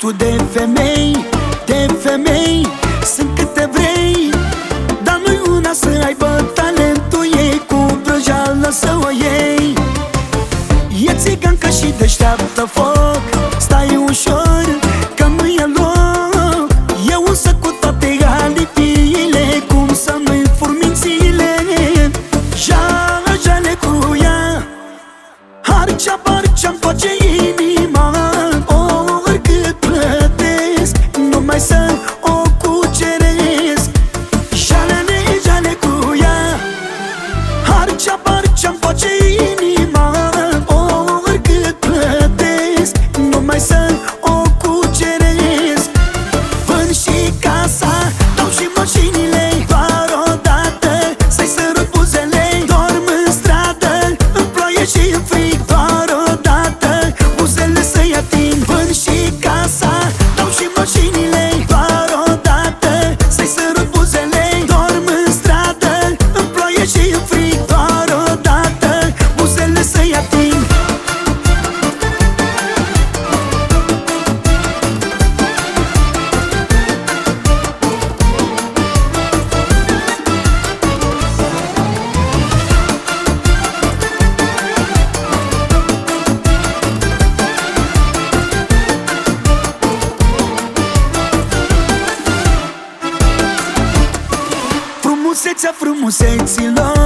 tu de femei sunt câte vrei, dar nu-i una să aibă talentul ei, cu vrăjeală să o iei. E țigancă și deșteaptă foc, stai ușor că nu e loc. Eu însă cu toate alipiile, cum să nu-i fur mințile. Jale cu ea, harcea-mi face inima. Oricât plătesc, numai să o cuceresc. Jale cu ea, harcea-mi face inima. Oricât plătesc, numai să o cuceresc. Vând și casa, dau și mașinile, doar odată să-i sărut buzele. Dorm în stradă, în ploaie și în frig, doar odată buzele să-i ating. Vând și casa, dau și mașinile, doar odată să-i sărut buzele. Dorm în stradă, în ploaie și în frig, doar odată buzele să-i ating. Frumusețea frumuseților